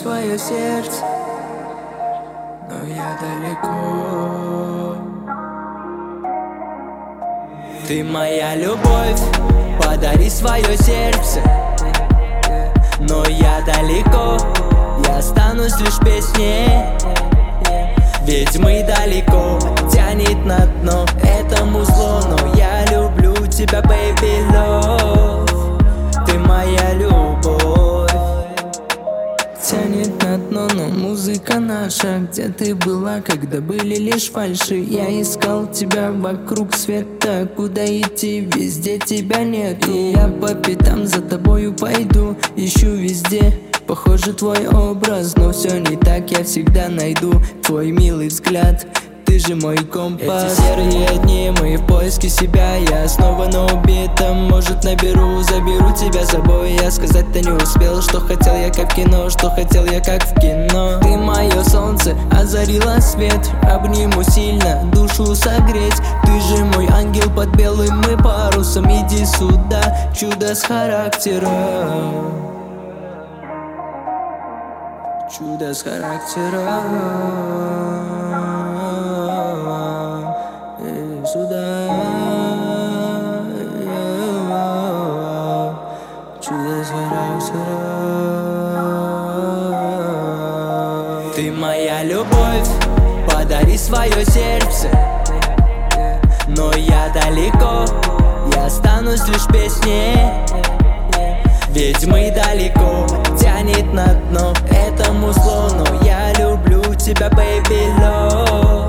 свое сердце, но я далеко. Ты моя любовь, подари свое сердце, но я далеко. Я останусь лишь песней, ведь мы далеко. Тянет на дно этому зло, но я люблю тебя, baby love. Ты моя любовь. Тянет на дно, но музыка наша. Где ты была, когда были лишь фальши? Я искал тебя вокруг света. Куда идти, везде тебя нету. И я по пятам за тобою пойду. Ищу везде, похоже твой образ, но все не так, я всегда найду твой милый взгляд. Ты же мой компас. Эти серые дни, мои в поиске себя. Я снова на убитом, может наберу, заберу тебя с собой. Я сказать-то не успел, что хотел я как в кино, что хотел я как в кино. Ты мое солнце, озарила свет. Обниму сильно, душу согреть. Ты же мой ангел под белым и парусом. Иди сюда, чудо с характером. Чудо с характером. Иди сюда. Чудо с характером. Ты моя любовь, подари свое сердце, но я далеко. Я останусь лишь песней, ведь мы далеко. Тянет на дно этому зло, но я люблю тебя, baby love.